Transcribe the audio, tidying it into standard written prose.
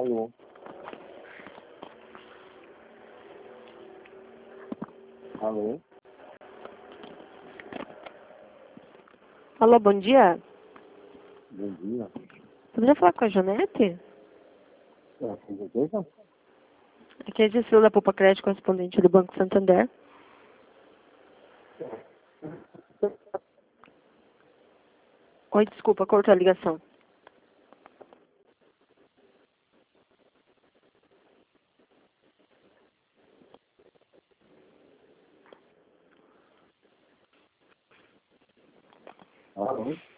Alô? Alô? Alô, bom dia. Bom dia. Poderia falar com a Janete? É, com certeza? Aqui é a Gisela da Poupa Crédito, correspondente do Banco Santander. Oi, desculpa, cortou a ligação. Alô?